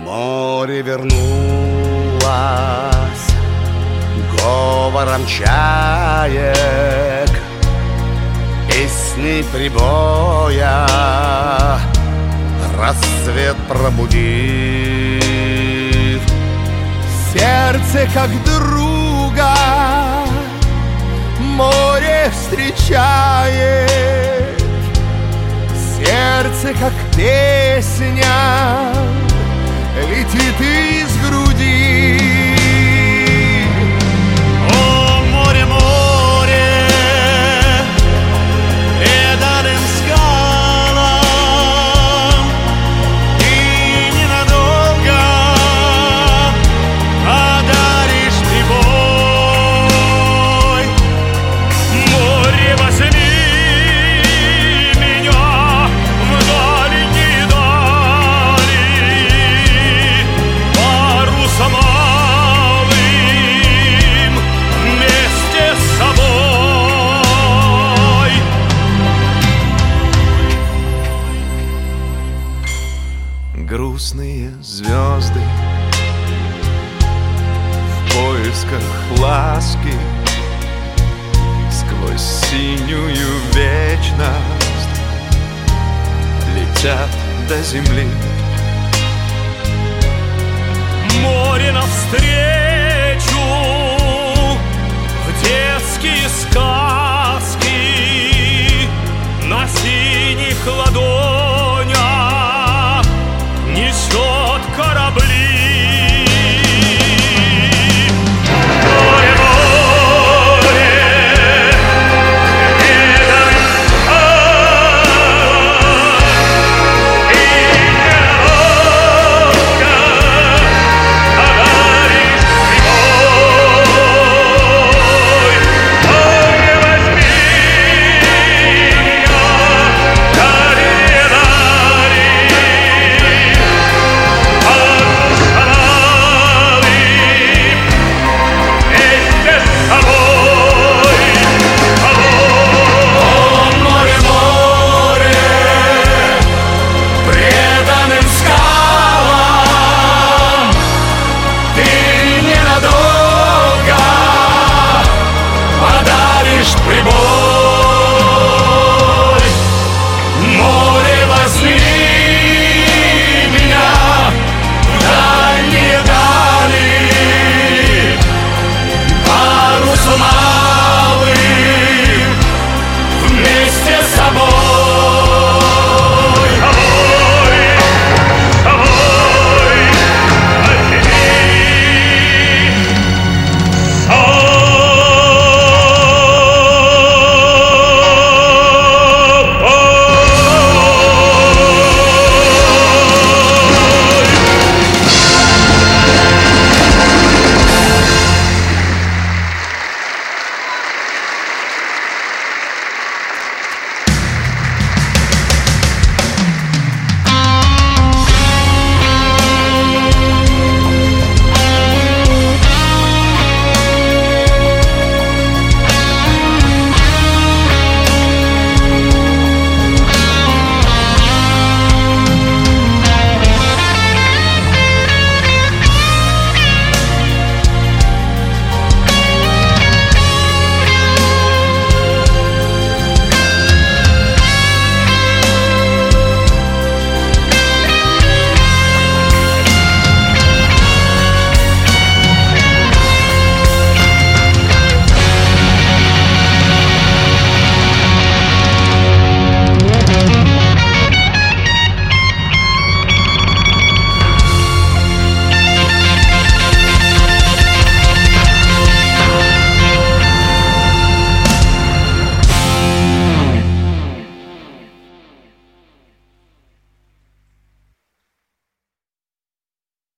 Море вернулось говором чаек, песней прибоя, рассвет пробудив. Сердце как друга море встречает, сердце как песня летит из груди. О, море, море, преданным скалам, ты ненадолго подаришь прибой. Море, возьми меня в дальние дали, парусом алым вместе с собой. Грустные звезды в поисках ласки сквозь синюю вечность летят до земли. Море навстречу